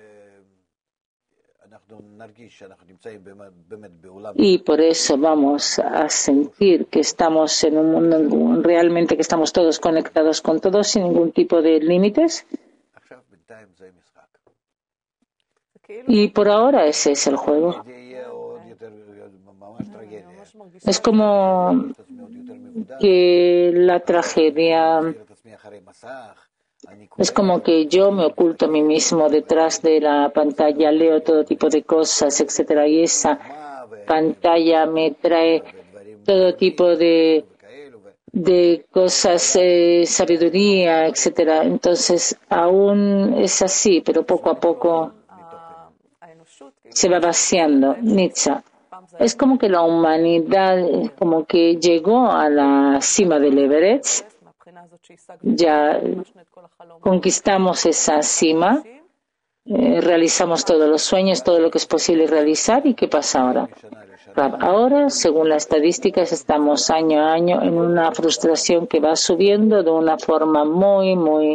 Speaker 1: Y por eso vamos a sentir que estamos en un mundo, realmente que estamos todos conectados con todos sin ningún tipo de límites. Y por ahora ese es el juego. Es como que la tragedia, es como que yo me oculto a mí mismo detrás de la pantalla, leo todo tipo de cosas, etcétera, y esa pantalla me trae todo tipo de cosas, sabiduría, etcétera. Entonces aún es así, pero poco a poco se va vaciando. Nietzsche. Es como que la humanidad como que llegó a la cima del Everest, ya conquistamos esa cima, realizamos todos los sueños, todo lo que es posible realizar. ¿Y qué pasa ahora? Ahora, según las estadísticas, estamos año a año en una frustración que va subiendo de una forma muy, muy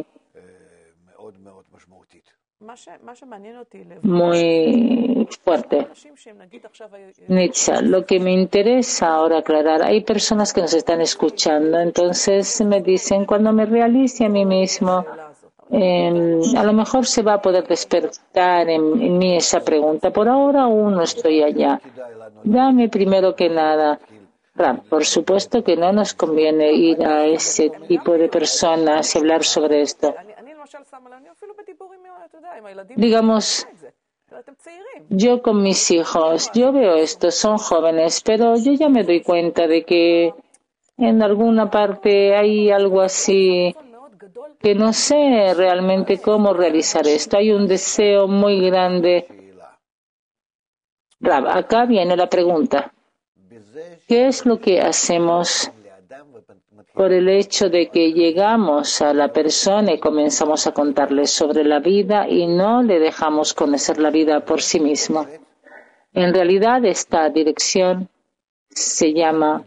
Speaker 1: fuerte. Nietzsche, lo que me interesa ahora aclarar, hay personas que nos están escuchando, entonces me dicen, cuando me realice a mí mismo, a lo mejor se va a poder despertar en mí esa pregunta. Por ahora aún no estoy allá. Dame primero que nada. Por supuesto que no nos conviene ir a ese tipo de personas y hablar sobre esto. Digamos, yo con mis hijos, yo veo esto, son jóvenes, pero yo ya me doy cuenta de que en alguna parte hay algo así que no sé realmente cómo realizar esto. Hay un deseo muy grande. Rab, acá viene la pregunta. ¿Qué es lo que hacemos por el hecho de que llegamos a la persona y comenzamos a contarle sobre la vida y no le dejamos conocer la vida por sí mismo? En realidad, esta dirección se llama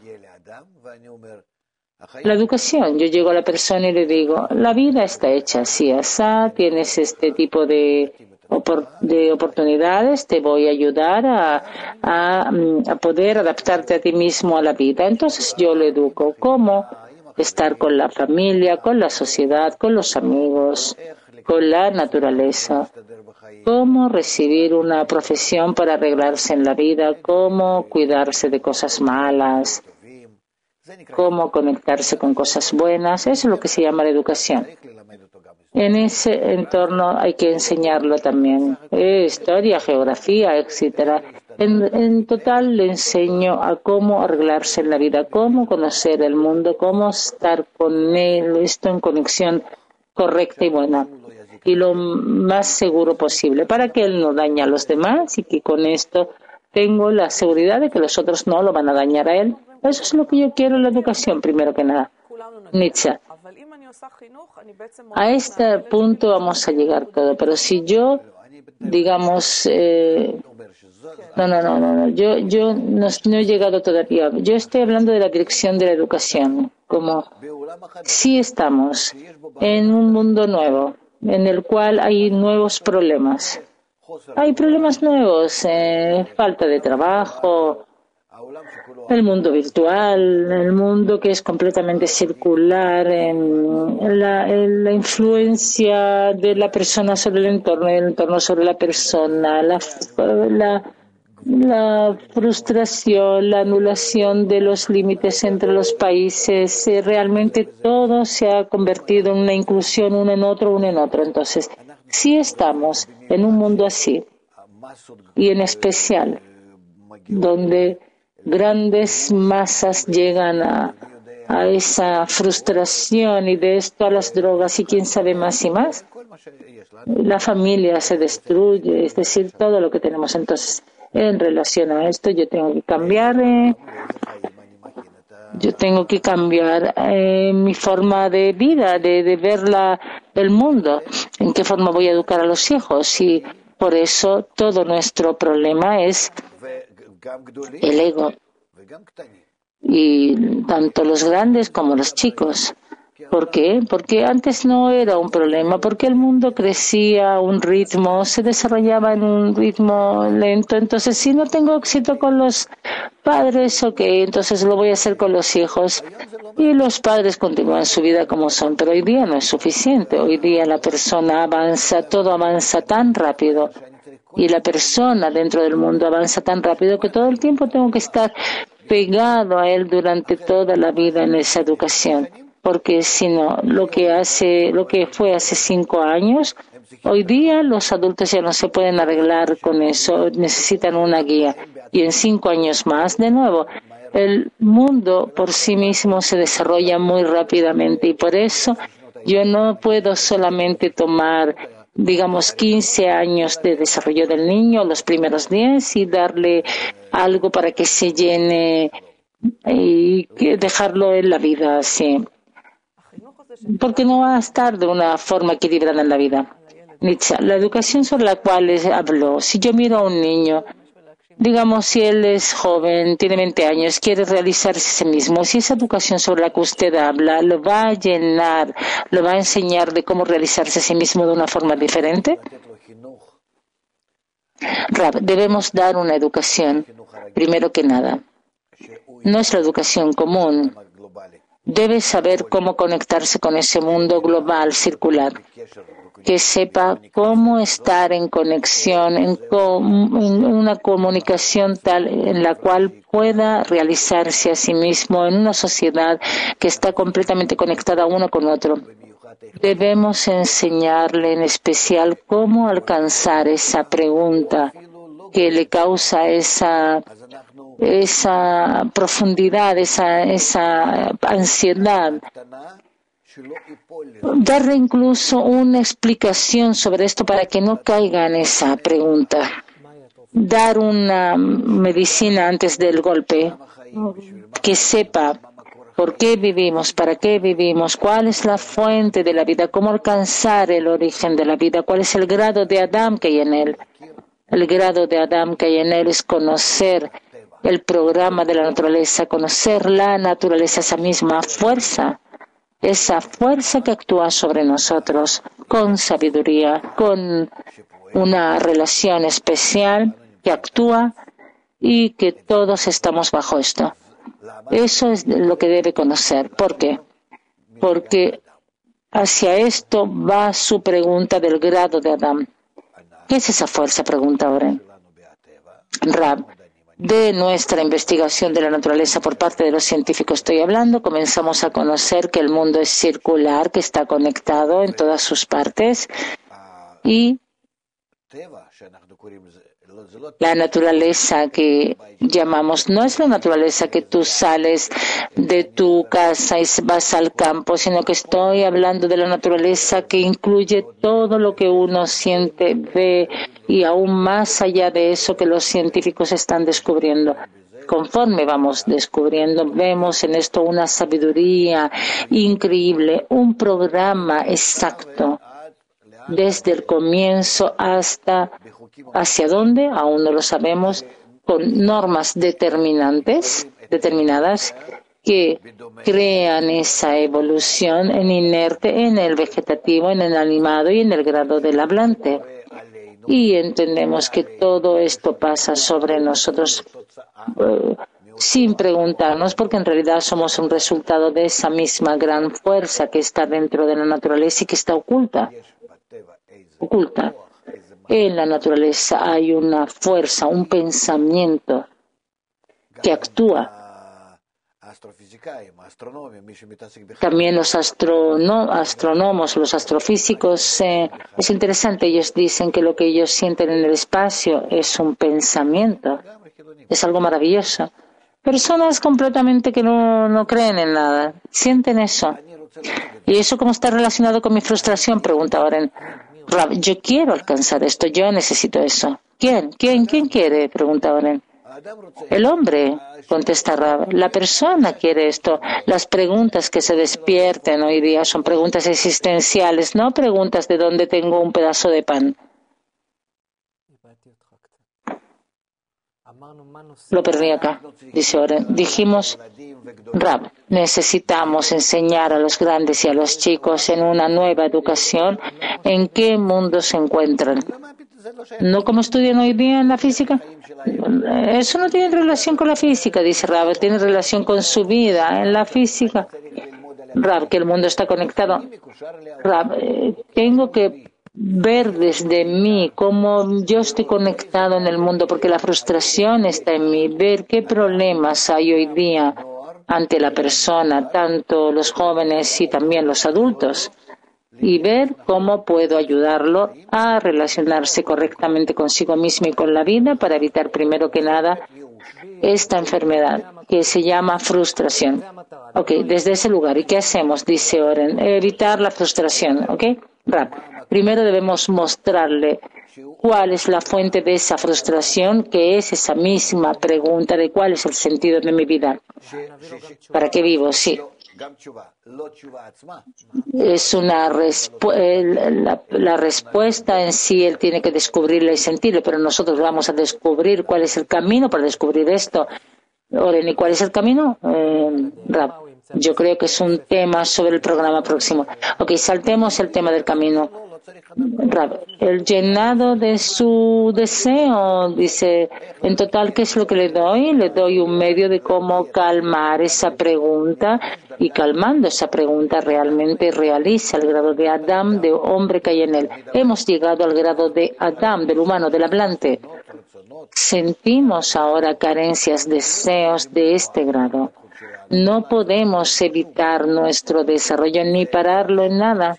Speaker 1: la educación. Yo llego a la persona y le digo, la vida está hecha así, así, tienes este tipo de oportunidades, te voy a ayudar a poder adaptarte a ti mismo a la vida. Entonces yo lo educo cómo estar con la familia, con la sociedad, con los amigos, con la naturaleza, cómo recibir una profesión para arreglarse en la vida, cómo cuidarse de cosas malas, cómo conectarse con cosas buenas. Eso es lo que se llama la educación. En ese entorno hay que enseñarlo también. Historia, geografía, etcétera. En total le enseño a cómo arreglarse en la vida, cómo conocer el mundo, cómo estar con él, esto en conexión correcta y buena, y lo más seguro posible, para que él no dañe a los demás y que con esto tengo la seguridad de que los otros no lo van a dañar a él. Eso es lo que yo quiero en la educación, primero que nada. Nietzsche. A este punto vamos a llegar todo, pero si yo, digamos, yo no he llegado todavía. Yo estoy hablando de la dirección de la educación, como si estamos en un mundo nuevo, en el cual hay nuevos problemas. Hay problemas nuevos, falta de trabajo, el mundo virtual, el mundo que es completamente circular, la influencia de la persona sobre el entorno sobre la persona, la frustración, la anulación de los límites entre los países, realmente todo se ha convertido en una inclusión uno en otro, uno en otro. Entonces, si estamos en un mundo así, y en especial donde grandes masas llegan a esa frustración y de esto a las drogas y quién sabe más y más, la familia se destruye, es decir, todo lo que tenemos. Entonces, en relación a esto, yo tengo que cambiar mi forma de vida, de ver el mundo, en qué forma voy a educar a los hijos. Y por eso todo nuestro problema es el ego, y tanto los grandes como los chicos. ¿Por qué? Porque antes no era un problema, porque el mundo crecía a un ritmo, se desarrollaba en un ritmo lento. Entonces, si no tengo éxito con los padres, ok, entonces lo voy a hacer con los hijos. Y los padres continúan su vida como son, pero hoy día no es suficiente. Hoy día la persona avanza, todo avanza tan rápido. Y la persona dentro del mundo avanza tan rápido que todo el tiempo tengo que estar pegado a él durante toda la vida en esa educación. Porque si no, lo que fue hace 5 años, hoy día los adultos ya no se pueden arreglar con eso, necesitan una guía. Y en 5 años más, de nuevo, el mundo por sí mismo se desarrolla muy rápidamente y por eso yo no puedo solamente tomar, digamos, 15 años de desarrollo del niño, los primeros 10, y darle algo para que se llene y dejarlo en la vida así. Porque no va a estar de una forma equilibrada en la vida. Nietzsche, la educación sobre la cual habló, si yo miro a un niño, digamos, si él es joven, tiene 20 años, quiere realizarse a sí mismo, si esa educación sobre la que usted habla lo va a llenar, lo va a enseñar de cómo realizarse a sí mismo de una forma diferente, debemos dar una educación, primero que nada. Nuestra educación común debe saber cómo conectarse con ese mundo global, circular, que sepa cómo estar en conexión, en una comunicación tal en la cual pueda realizarse a sí mismo en una sociedad que está completamente conectada uno con otro. Debemos enseñarle en especial cómo alcanzar esa pregunta que le causa esa profundidad, esa ansiedad. Darle incluso una explicación sobre esto para que no caiga en esa pregunta. Dar una medicina antes del golpe, que sepa por qué vivimos, para qué vivimos, cuál es la fuente de la vida, cómo alcanzar el origen de la vida, cuál es el grado de Adán que hay en él. El grado de Adán que hay en él es conocer el programa de la naturaleza, conocer la naturaleza, esa misma fuerza, esa fuerza que actúa sobre nosotros con sabiduría, con una relación especial que actúa y que todos estamos bajo esto. Eso es lo que debe conocer. ¿Por qué? Porque hacia esto va su pregunta del grado de Adán. ¿Qué es esa fuerza? Pregunta Oren. Rab, de nuestra investigación de la naturaleza por parte de los científicos estoy hablando, comenzamos a conocer que el mundo es circular, que está conectado en todas sus partes y La naturaleza que llamamos no es la naturaleza que tú sales de tu casa y vas al campo, sino que estoy hablando de la naturaleza que incluye todo lo que uno siente, ve y aún más allá de eso que los científicos están descubriendo. Conforme vamos descubriendo, vemos en esto una sabiduría increíble, un programa exacto desde el comienzo hasta hacia dónde, aún no lo sabemos, con normas determinadas que crean esa evolución en inerte, en el vegetativo, en el animado y en el grado del hablante. Y entendemos que todo esto pasa sobre nosotros sin preguntarnos, porque en realidad somos un resultado de esa misma gran fuerza que está dentro de la naturaleza y que está oculta. En la naturaleza hay una fuerza, un pensamiento que actúa. También los astrónomos, los astrofísicos, es interesante, ellos dicen que lo que ellos sienten en el espacio es un pensamiento, es algo maravilloso. Personas completamente que no creen en nada, sienten eso. ¿Y eso cómo está relacionado con mi frustración?, pregunta Oren. Rab, yo quiero alcanzar esto, yo necesito eso. ¿Quién quiere?, pregunta Oren. El hombre, contesta Rab. La persona quiere esto. Las preguntas que se despierten hoy día son preguntas existenciales, no preguntas de dónde tengo un pedazo de pan. Lo perdí acá, dice Oren. Dijimos, Rab, necesitamos enseñar a los grandes y a los chicos en una nueva educación en qué mundo se encuentran. ¿No como estudian hoy día en la física? Eso no tiene relación con la física, dice Rab, tiene relación con su vida en la física. Rab, que el mundo está conectado. Rab, tengo que ver desde mí cómo yo estoy conectado en el mundo, porque la frustración está en mí, ver qué problemas hay hoy día ante la persona, tanto los jóvenes y también los adultos, y ver cómo puedo ayudarlo a relacionarse correctamente consigo mismo y con la vida para evitar primero que nada esta enfermedad que se llama frustración. Ok, desde ese lugar. ¿Y qué hacemos?, dice Oren. Evitar la frustración. Ok, Rab. Primero debemos mostrarle cuál es la fuente de esa frustración, que es esa misma pregunta de cuál es el sentido de mi vida. ¿Para qué vivo? Sí. Es una la respuesta en sí, él tiene que descubrirla y sentirlo, pero nosotros vamos a descubrir cuál es el camino para descubrir esto. Oren, ¿y cuál es el camino? Rab, yo creo que es un tema sobre el programa próximo. Ok, saltemos el tema del camino. Rab, el llenado de su deseo, dice, en total, ¿qué es lo que le doy? Le doy un medio de cómo calmar esa pregunta, y calmando esa pregunta realmente realiza el grado de Adam, de hombre que hay en él. Hemos llegado al grado de Adam, del humano, del hablante. Sentimos ahora carencias, deseos de este grado. No podemos evitar nuestro desarrollo ni pararlo en nada.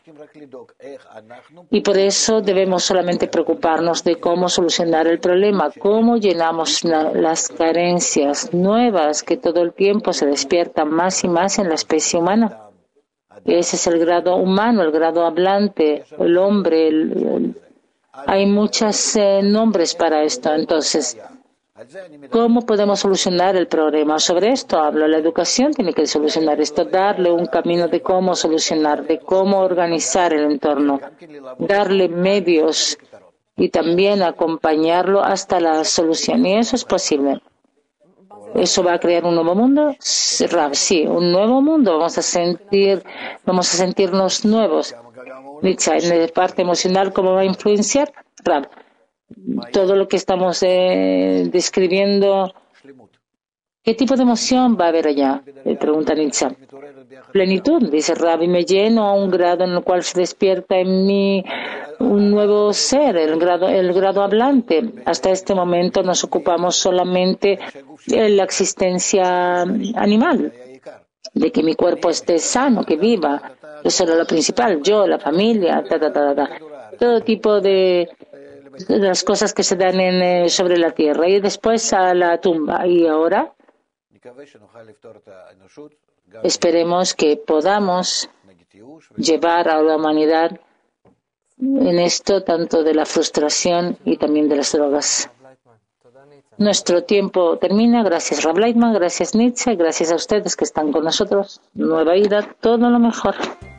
Speaker 1: Y por eso debemos solamente preocuparnos de cómo solucionar el problema, cómo llenamos las carencias nuevas que todo el tiempo se despiertan más y más en la especie humana. Ese es el grado humano, el grado hablante, el hombre. Hay muchos nombres para esto. Entonces, ¿cómo podemos solucionar el problema? Sobre esto hablo. La educación tiene que solucionar esto, darle un camino de cómo solucionar, de cómo organizar el entorno, darle medios y también acompañarlo hasta la solución. Y eso es posible. ¿Eso va a crear un nuevo mundo? Sí, un nuevo mundo. Vamos a sentirnos nuevos. En la parte emocional, ¿cómo va a influenciar? Rab, todo lo que estamos describiendo, ¿qué tipo de emoción va a haber allá?, pregunta Nietzsche. Plenitud, dice Rab, y me lleno a un grado en el cual se despierta en mí un nuevo ser, el grado hablante. Hasta este momento nos ocupamos solamente de la existencia animal, de que mi cuerpo esté sano, que viva. Eso era lo principal, yo, la familia, todo tipo de las cosas que se dan sobre la tierra y después a la tumba. Y ahora esperemos que podamos llevar a la humanidad en esto, tanto de la frustración y también de las drogas. Nuestro tiempo termina. Gracias, Rav Leitman, gracias, Nietzsche, gracias a ustedes que están con nosotros. Nueva vida, todo lo mejor.